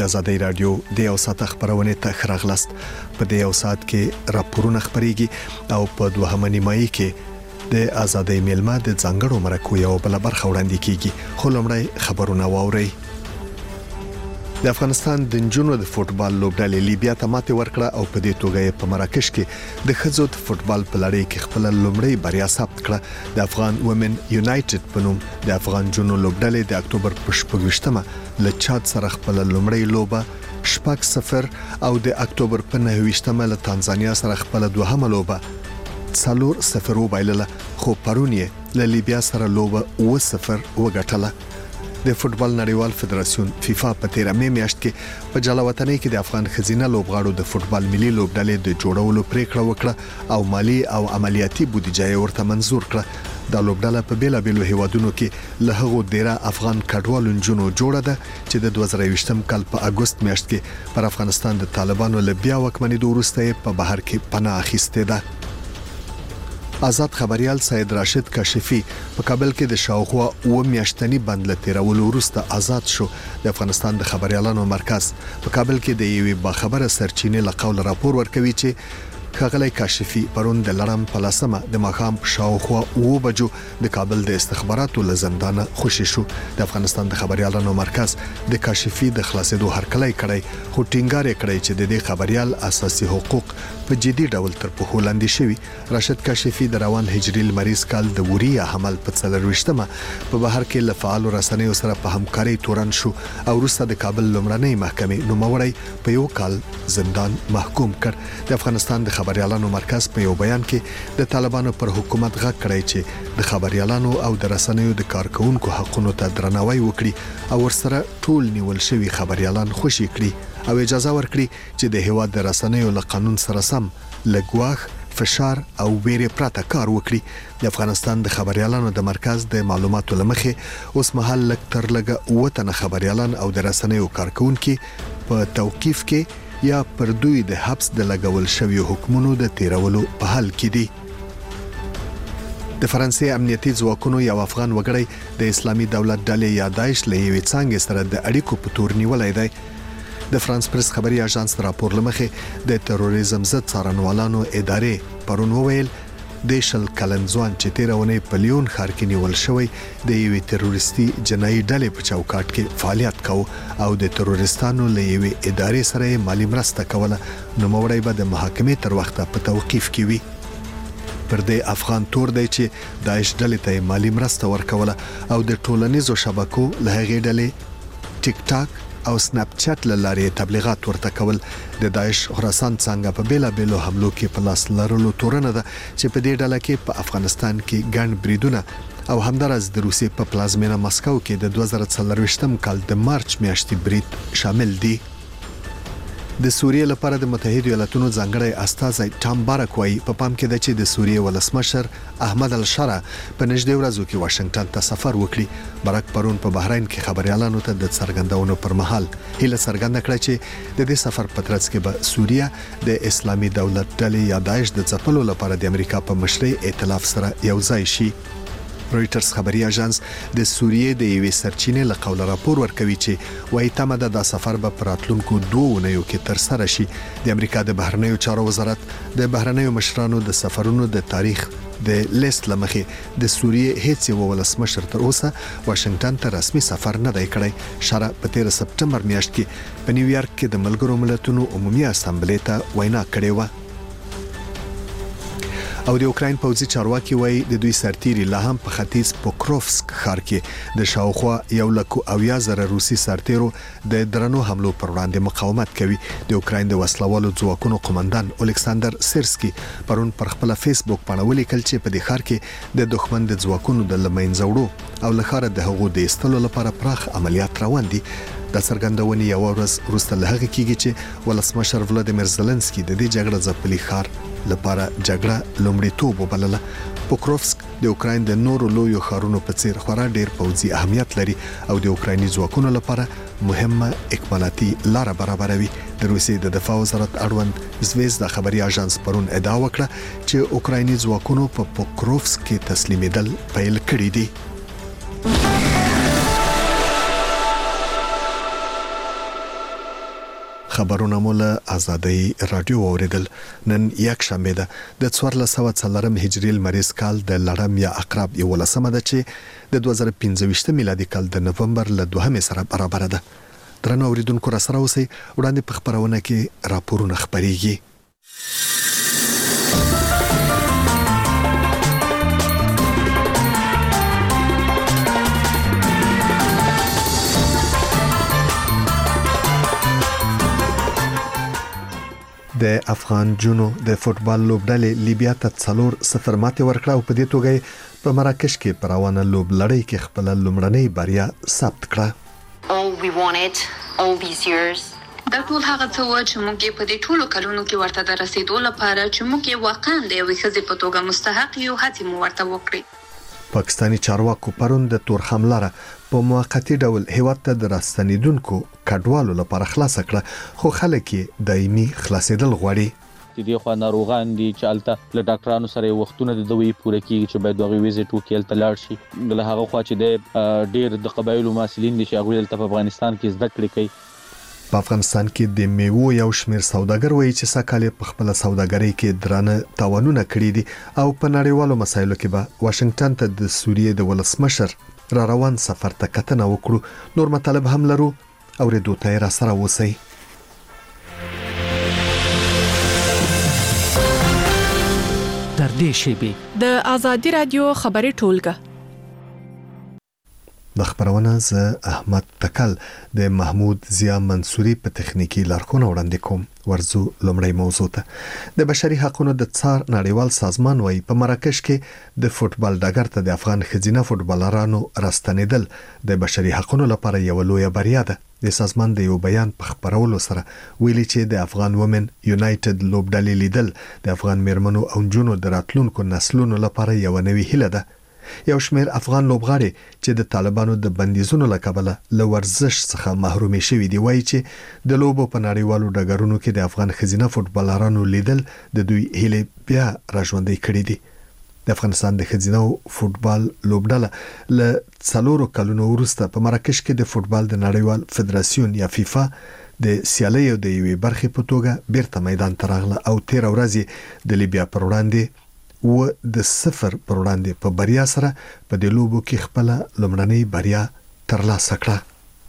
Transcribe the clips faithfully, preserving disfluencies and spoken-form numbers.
د ازادۍ رادیو د یو ساعت خبرونه ته خراغلاست. په دې یو ساعت کې راپورونه خبريږي او په دوهمه نیمایي کې د ازادۍ میلمه د ځانګړو مرکو یو بل برخه وړاندې کیږي. خو لومړی خبرونه واوري. د افغانستان د نجونو د فوتبال لوبډلې لیبیا ته ماته ورکړه او په دې توګه په مراکش کې د ښځو د فوتبال په لړۍ کې خپل لومړی بریا ثبت کړه. د افغان وومن یونایټډ په نوم د افغان جنو لوبډلې د اکتوبر په شپږمه له چاد سره خپل لومړی لوبه شپږ صفر او د اکتوبر په نهه له تانزانیا سره خپل دوهمه لوبه څلور صفر وبایلله. خو پرونی له لیبیا سره لوبه اوه صفر وګټله. د فوتبال نړیوال فدراسیون فیفا په تیر مې میاشت کې په جلاوطنۍ کې د افغان خزینه لوبغاړو د فوتبال ملي لوبډلې د جوړولو پریکړه وکړه او مالی او عملیاتي بودیجه ورته منزور کړه. د لوبډله په بیلا بیلو هیوادونو کې له هغو ډیره افغان کډوالو جنونو جوړه ده چې د دوه زره یوولسم کال په اگست میاشت کې پر افغانستان د طالبانو له بیا واکمنۍ وروسته په بهر کې پناه اخیسته ده. آزاد خبريال سید راشد کاشفی په کابل کې د شاوخوا او میاشتنی بند لته راولو وروسته آزاد شو. د افغانستان د خبريالانو مرکز په کابل کې د یوې باخبره سرچینې له قول راپور ورکوي چې خغلی کاشفی پرون د لړم پلاسمه د مخام شاوخوا او بجو د کابل د استخباراتو له زندانه خوشی شو. د افغانستان د خبريالانو مرکز د کاشفی د خلاصېدو هرکلی کړی خو ټینګار کړی چې د دې خبريال اساسي حقوق په جدي ډول تر په هولاندې شوی. راشد کاشفی د روان هجري لمریز کال د وریا حمل په څلرويشتمه په بهر کې له فعال رسنیو سره په همکاري تورن شو او وروسته د کابل لومړنۍ محکمې نوموړی په یو کال زندان محکوم کړ. د افغانستان د خبريالانو مرکز په یو بیان کې د طالبانو پر حکومت غږ کړی چې د خبريالانو او د رسنیو د کارکونکو حقوقو ته درناوی وکړي او ورسره ټول نیول شوی خبريالان خوشي کړي او اجازه ورکړي چې د هیواد د رسنیو له قانون سره سم لګواخ فشار او ویره پراته کار وکړي. د افغانستان د خبريالانو د مرکز د معلوماتو لمخې اوس مهال لک تر لګه وته خبريالان او د رسنیو کارکونکو په توقيف کې یا پر دوی د حبس د لګول شوی حکمونو د تیرولو په حال کې دي. د فرانسې امنیتي ځواکونو یو افغان وګړی د اسلامي دولت ډلې یا داعش له یوې څنګه سره د اړیکو په تور نیولای دی. د فرانس پریس خبري اژانس راپور لمخې د تروریزم ضد څارنوالانو ادارې پرون وویل د شل کلنځوان چې تیرونه په لیون ښار کې نیول شوی د یوې تروریستي جنایي ډلې په چوکاټ کې فعالیت کاوه او د تروریستانو له یوې ادارې سره مالی مرسته کوله. نو موړی به د محاکمې تر وخته په توقيف کې وي. پر دې افغان تور دی چې داعش ډلې ته مالی مرسته ورکوله او د ټولنیزو شبکو له هغې ډلې ټیک ټاک او سناپ چات لاره تبلیغات ورته کول. د داعش خراسان څنګه په بیلا بیلو حملو کې په لاس لرلو تورنه ده چې په دې ډله کې په افغانستان کې ګڼ بریدونه او همدارس د روسیې په پلازمینه مسکو کې د دوه زره څلرويشتم کال د مارچ میاشتې برید شامل دي. د سوریې لپاره د متحده ایالاتونو ځانګړی استازی ټام بارک وايي په پام کې ده چې د سوریې ولسمشر احمد الشرا په نږدې ورځو کې واشنگټن ته سفر وکړي. بارک پرون په بحرین کې خبريالانو ته د څرګندونو پر مهال هیله څرګنده کړه چې د دې سفر په ترڅ کې به سوریه د اسلامي دولت ډلې یا داعش د ځپلو لپاره د امریکا په مشرۍ ائتلاف سره یو ځای شي. رويټرز خبري اژانس د سوریې د یوې سرچینې له قول راپور ورکوي چې وايي تمه ده د سفر به پراتلونکو دوه اونیو کې تر سره شي. د امریکا د بهرنیو چارو وزارت د بهرنیو مشرانو د سفرونو د تاریخ د لیست لمخې د سوریې هیڅ یو ولسمشر تر اوسه واشنگټن ته رسمي سفر نه دی کړی. شرع په تیر سپټمبر میاشت کې په نیویارک کې د ملګرو ملتونو عمومي اسامبلې ته وینا کړې و. او د اوکراین پوځي چارواکي وایي د دوی سرتیري لا هم په ختیځ پوکروفسک ښار کې د شاوخوا یو لک او یا زره روسي سرتیرو د درنو حملو پر وړاندې مقاومت کوي. د اوکراین د وسلوالو ځواکونو قومندان الکساندر سیرسکي پرون پر خپل فیسبوک باندې ولیکل چې په دې ښار کې د دښمن د ځواکونو د لمنځوړو او لخر د هغو د استلو لپاره پراخ عملیات روان دي. د څرګندونې یو ورځ وروسته له هغه کېږي چې ولسمشر ولادیمیر زيلنسکي د دې جګړې ځپلي ښار لپاره جګړه لومړیتوب وبلله. پوکروفسک د اوکراین د نورو لویو ښارونو په څیر خورا ډیر پوځي اهمیت لري او د اوکرایني ځواکونو لپاره مهمه اکمالاتي لار برابروي. د روسیې د دفاع وزارت اړوند زویزدا خبري اژانس پرون ادعا وکړه چې اوکرایني ځواکونو په پوکروفسک کې تسلیمیدل پیل کړی دي. خبرونه مول آزادۍ رادیو اوریدل. نن یک شنبه ده د څوارلس سوه څلورم هجري لمریز کال د لړم یا عقرب یولسمه ده چې د دوه زره پنځه میلادي کال د نومبر له دوهمې سره برابر ده. درنو اوریدونکو را سره اوسئ، وړاندې په خبرونه کې راپورونه خبريږي. د افغان جنو د فوتبال لوبډلې لیبیا ته څلور صفر ماتې ورکړه او په دې توګه په مراکش کې په روانه لوبلړۍ کې خپل لومړنۍ بریا ثبت کړه. All we wanted all these years دا ټول هغه څه و چې موږ په دې ټولو کلونو کې ورته د رسیدو لپاره چې موږ واقعا د یوې ښځې په توګه مستحق یو، هڅې مو ورته وکړې. پاکستاني چارواکو پرون د تور حمله په موقتی ډول هیواد ته د راستنیدونکو کډوالو لپاره خلاص کړه، خو خلک یې دایمي خلاصېدل غواړي. د دې خوا ناروغان دي چې الته له ډاکټرانو سره وختونه د دوی پوره کیږي چې باید دغه ویزټ وکړي تل لاړ شي. له هغه خوا چې د ډیر د قبایلو مسلین دي چې هغه په افغانستان کې زده کړې کوي. په افغانستان کې د میوو یو شمیر سوداګر وایي چې سکهاله په خپل سوداګرۍ کې درانه تاوانونه کړی دي او په نړیوالو مسایلو کې به واشنگټن ته د سوریې د ولسمشر را روان سفر ته کتنه وکړو. نور مطالب هم لرو، اوریدو ته را سره اوسئ. در دې شیبه د آزادي رادیو خبري ټولګه د خبرونه ز احمد تکل د محمود ضیا منصوري په تخنیکی لارښوونه وړاندې کوم. ورزو لومړی موضوع ته د بشري حقوقو د څار نړیوال سازمان وایي په مراکش کې د فوتبال ډګر ته د افغان خزینه فوتبالرانو راستنیدل د بشري حقوقو لپاره یو لوی بریا ده. د سازمان د یو بیان په خبرولو سره ویلي چې د افغان وومن یونایټډ لوبډلې لیدل د افغان میرمنو او جنونو د راتلونکو نسلونو لپاره یو نوې هیله ده. یو شمیر افغان لوبغاړي چې د طالبانو د بندیزونو له کبله له ورزش څخه محرومي شوي دي وایي چې د لوبو په نړیوالو ډګرونو کې د افغان خزینه فوتبالرانو لیدل د دوی هیله بیا راژوندۍ کړې دي. د افغانستان د خزینه فوتبال لوبډله له څلورو کلونو وروسته په مراکش کې د فوتبال د نړیوال فدراسیون یا فیفا د سیالیو د یوې برخې په توګه بیرته میدان ته راغله او تیر ورځ د لیبیا پر وړاندې و د صفر پر وړاندې په بریا سره په دې لوبو کې خپل لومړنۍ بریا ترلاسه کړه.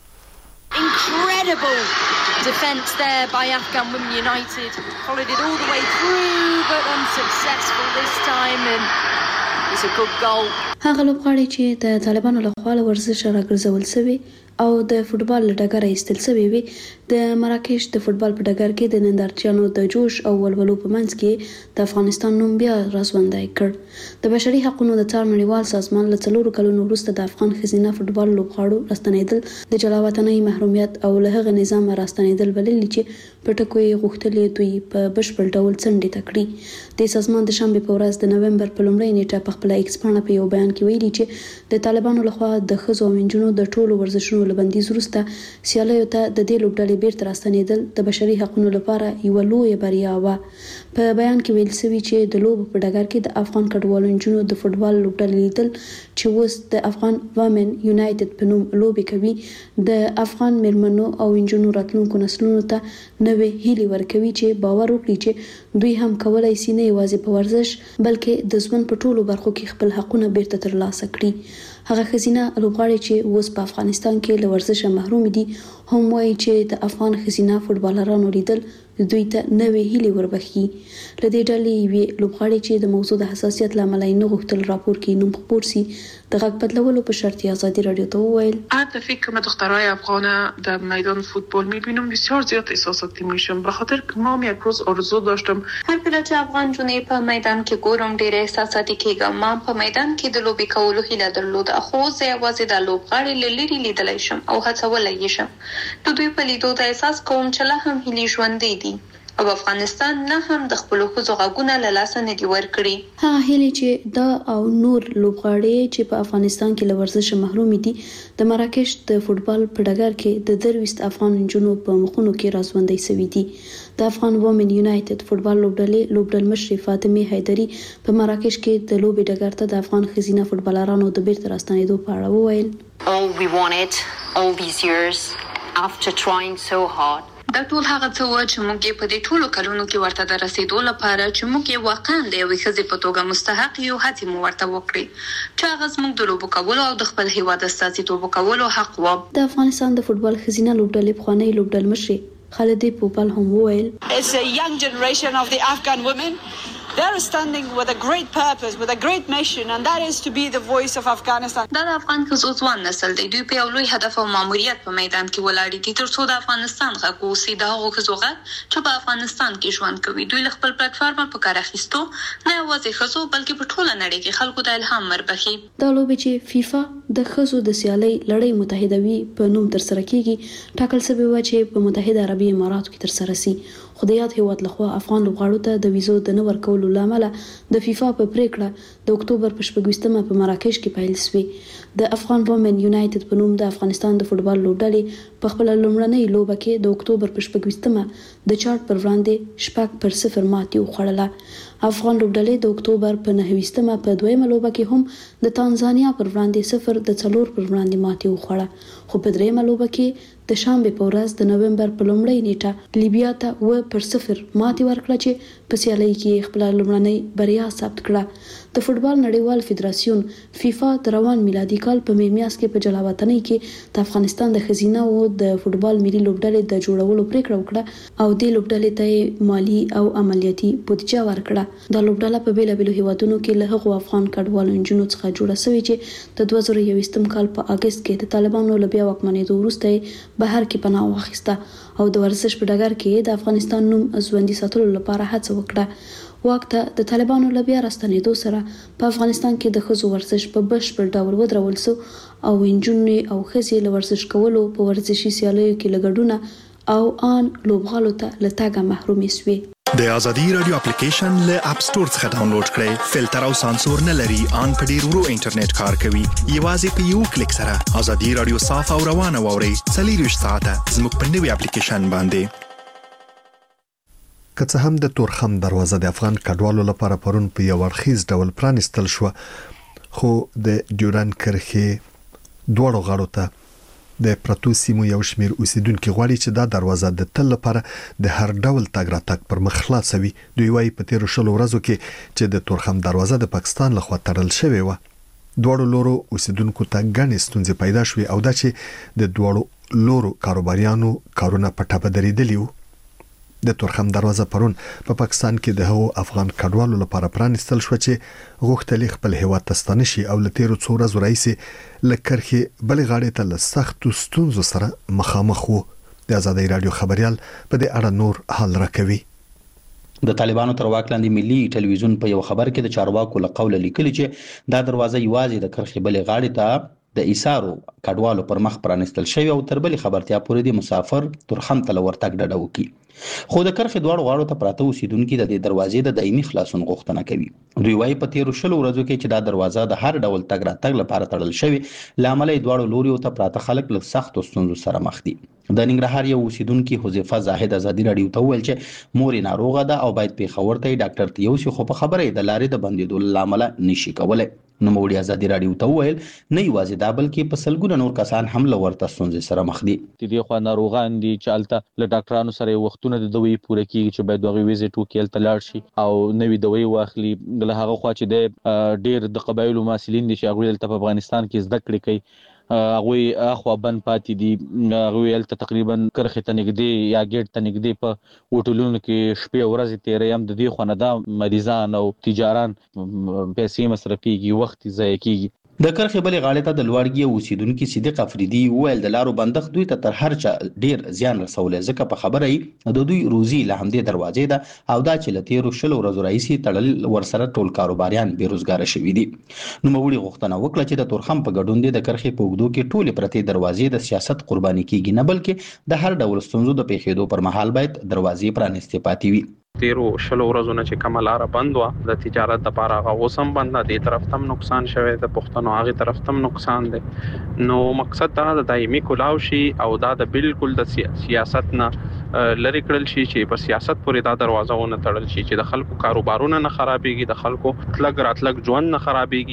Incredible defense there by Afghan Women United. Followed it all the way through but unsuccessful this time and it's a good goal. هغه لوبغاړي چې د طالبانو له خوا ورزش راګرځول شوی او د فوتبال ډګر ایستل شوی وي د مراکش د فوتبال په ډګر کې د نندارچیانو د جوش او ولولو په منځ کې د افغانستان نوم بیا راځوندای کړ. د بشري حقوقو د څار نړیوال سازمان له څلورو کلونو وروسته د افغان خزینه فوتبال لوبغاړو راستنیدل د جلاوطنۍ محرومیت او له هغه نظام راستنیدل بلل چې په ټکو یې غوښتلې دوی په بشپړ ډول څنډې تکړي. د سازمان د شنبه په ورځ د نومبر په لومړۍ نیټه په خپل ایکس پاڼه په یو بیان کې ویلي چې د طالبانو لخوا د ښځو او نجونو د ټولو ورزشونو لبندیز وروسته سیالیو ته د دې لوبډلې بیرته راستنیدل د بشري حقوقو لپاره یو لوی بریا و. په بیان کې ویل شوی چې د لوب په ډګر کې د افغان کډوالو نجونو د فوتبال لوبډلې لیدل چې اوس د افغان وومن یونایټډ په نوم لوبې کوي د افغان میرمنو او نجونو راتلونکو نسلونو ته نوې هیلې ورکوي چې باور وکړي چې دوی هم کولای شي نه یوازې په ورزش بلکې د ژوند په ټولو برخو کې خپل حقونه بیرته ترلاسه کړي. هغه خزینه لوبغاړي چې اوس په افغانستان کې له ورزشه محروم دي هم وایي چې د افغان خزینه فوتبالرانو لیدل دوی ته نوې هیلې وربخي. له دې ډلې یوې لوبغاړي چې د موضوع د حساسیت له امله نه غوښتل راپور کې نوم خپور سي د غږ بدلولو په شرط آزادی رادیو ته وویل البته فکر کنم دخترای افغان در میدان فوتبال میبینم بسیار زیاد احساساتی میشم به خاطر که ما یک روز آرزو داشتم هر کله چې افغان جونې په میدان کې ګورم ډېر احساساتي کېږم. ما په میدان کې د لوبې کولو هیله درلوده خو زه یوازې د لوبغاړي له لرې لیدلی شم او هڅولی یې شم. د دوی په لیدو ته احساس کوم چې لا هم هیلې ژوندۍ دي او افغانستان نه هم د خپل ښځو غږونه له لاسه نه دي ورکړي. هغه هیلې چې دا او نور لوبغاړي چې په افغانستان کې له ورزشه محروم دي د مراکش د فوتبال په ډګر کې د درويست افغان نجونو په مخونو کې راځوندۍ شوي دي. د افغان وومن یونایټډ فوتبال لوبډلې لوبډل مشر فاطمه حیدری په مراکش کې د لوبې ډګر ته د افغان خزینه فوتبالرانو د بیرته راستنېدو په اړه وویل All we wanted all these years after trying so hard دا ټول هغه څه و چې موږ په دې ټولو کلونو کې ورته د رسیدو لپاره چې موږ واقعا د یوې ښځې په توګه مستحق یو هڅې مو ورته وکړي چې هغه زموږ د لوبو کولو او د خپل هیواد استازیتوب کولو حق و. د افغانستان د فوټبال ښځینه لوبډلې پخوانی لوبډل مشري خالدې پوپل هم وویل It's a young generation of the Afghan women. They're standing with a great purpose, with a great mission, and that is to be the voice of Afghanistan. دا د افغان ښځو ځوان نسل دی. دوی په یو لوی هدف او ماموریت په میدان کې ولاړ دي تر څو د افغانستان غږ اوسي. د هغو ښځو غږ چې په افغانستان کې ژوند کوي. دوی له خپل پلیټفارم په کار اخیستو نه یوازې ښځو بلکې په ټوله نړۍ کې خلکو ته الهام وربخي. دا لوبې چې فیفا د ښځو د سیالۍ لړۍ متحدوي په نوم تر سره کیږي ټاکل شوی و چې په متحده عربي اماراتو کې تر سره سي. خو د یاد هیواد لخوا افغان لوبغاړو ته د ویزو د نه ورکولو لامل د فیفا په پریکړه د اکتوبر په شپږویشتمه په مراکش کې پیل شوې. د افغان وومن یونایټډ په نوم د افغانستان د فوټبال لوبډلې په خپل لومړنۍ لوبه کې د اکتوبر په شپږویشتمه د چارت پر وړاندې شپږ پر صفر ماتې وخوړله. افغان لوبډلې د اکتوبر په نهه په دویمه لوبه کې هم د تانزانیا پر وړاندې صفر د څلور پر وړاندې ماتې وخوړه. خو په دریمه لوبه کې د شنبه په ورځ د نومبر په لومړۍ نیټه لیبیا ته و پر صفر ماتې ورکړه چې په سیالۍ کې خپل لومړنۍ بریا ثبت کړه. د فوټبال نړیوال فدراسیون فیفا د روان میلادي کال په می میاشت کې په جلاوطنۍ کې د افغانستان د ښځینه او د فوټبال ملي لوبډلې د جوړولو پریکړه وکړه او د لوبډلې ته مالی او عملیاتي بودیجه ورکړه. د لوبډله په بیلابیلو هیوادونو کې له هغو افغان کډوالو نجونو څخه جوړه شوې چې د دوه زره یوویشتم کال په اگست کې د طالبانو له بیا واکمنېدو وروسته بهر کې پناه واخیسته او د ورزش په ډګر کې د افغانستان نوم ژوندي ساتلو لپاره هڅه وکړه. واک ته د طالبانو له بیا راستنېدو سره په افغانستان کې د ښځو ورزش په بشپړ ډول ودرول شو او نجونې او ښځې له ورزش کولو په ورزشي سیالیو کې له ګډونه او آن لوبغالو ته له تګه محرومې شوې. د ازادي رادیو اپلیکیشن له اپ سټور څخه ډاونلوډ کړئ. فلټر او سانسور نه لري، ان په ډیر ورو انټرنیټ کار کوي. یوازې په یو کلیک سره ازادي رادیو صاف او روانه واورئ. څلور ساعته زموږ په نوي اپلیکیشن باندې. که څه هم د تورخم دروازه د افغان کډوالو لپاره پرون په یو اړخیز ډول پرانستل شو، خو د ډیورن کرښې دوړو غاړو ته د پرتو سیمو یو شمیر اوسیدونکو غواړي چې دا دروازه د تل لپاره د هر ډول تګ راتګ پر مخ خلاصوي. دوی وايي په تیر شلو ورځو کې چې د تورخم دروازه د پاکستان لخوا تړل شوې و، دوړو لورو اوسیدونکو ته ګڼې ستونزې پیدا شوې او دا چې د دوړو لورو کاروباریانو کارونه په ټاپه درېدلي وو. د تورخم دروازه پرون په پا پاکستان کې د هغو افغان کډوالو لپاره پرانستل شو چې غوښتل خپل هیواد ته ستانه شي او له تیرو څو ورځو راهیسې له کرښې بلې غاړې ته له سختو ستونزو سره مخامخ وو. د ازادۍ رادیو خبريال په دې اړه نور حال راکوي. د طالبانو تر واک لاندې ملي ټلویزیون په یو خبر کې د چارواکو له قوله لیکلي چې دا دروازه یوازې د کرښې بلې غاړې ته د ایثارو کډوالو پر مخ پرانستل شوی او تر بلې خبرتیا پورې د مسافر تورخم ته ورتګ ډډه وکړي. خو د کرښې دواړو غاړو ته پراته اوسیدونکي د دې دروازې د دایمي خلاصون غوښتنه کوي. دوی وايي په تیرو شلو ورځو کې چې دا دروازه د هر ډول تګ راتګ لپاره تړل شوی، لامل یې دواړو لوريو ته پراته خلک له سختو ستونزو سره مخ دي. د ننګرهار یو اوسیدونکي حذیفه زاهد ازادي رادیو ته وویل چې مور یې ناروغه ده او باید پیښور ته ډاکټر ته یوسي، خو په خبره یې د لارې د بندېدو لامل نشي کولای. نوموړي ازادي رادیو ته وویل نه یوازې دا بلکې په سلګونه نور کسان هم له ورته ستونزې سره مخ دي. د دې خوا ناروغان دي چې هلته له ډاکټرانو سره وختونه د دوی پوره کیږي چې باید دغه ویزټ وکړي، هلته لاړ شي او نوې دوی واخلي. له هغه خوا چې د ډېر د قبایلو محصلین دي چې هغوی هلته په افغانستان کې زده کړې کوي، هغوی اخوا بند پاتې دي، هغوی هلته تقریبا کرښې ته نږدې یا ګیټ ته نږدې په هوټلونو کې شپې ورځې تېروي. هم د دې خوا نه دا مریضان او تجاران پیسې مصرفېږي، وخت ضایع کېږي. د کرښې بلې غاړې ته د لوړګي اوسیدونکي صدیق افریدي وویل د لارو بندښت دوی ته تر هر چا ډیر زیان رسولی، ځکه په خبره یې د دوی روزي له همدې دروازې ده او دا چې له تیرو شلو ورځو راهیسې تړل ورسره ټول کاروباریان بېروزګاره شوي دي. نوموړي غوښتنه وکړه چې د تورخم په ګډون د کرښې په اوږدو کې ټولې پرتې دروازې د سیاست قرباني کیږي، نه بلکې د هر ډول ستونزو د پیښېدو پر مهال باید دروازې پرانستې پاتې وي. تیرو شلو ورځو نه چې کومه لاره بند وه د تجارت دپاره، هغه اوس هم بند ده. دې طرف ته هم نقصان شوی د پښتنو، هغې طرف ته هم نقصان دی. نو مقصد دا د دایمي کلاو شي او دا د بالکل د سیاست نه لرې کړل شي چې په سیاست پورې دا دروازه ونه تړل شي چې د خلکو کاروبارونه نه خرابېږي، د خلکو تلګ راتلګ ژوند نه خرابېږي.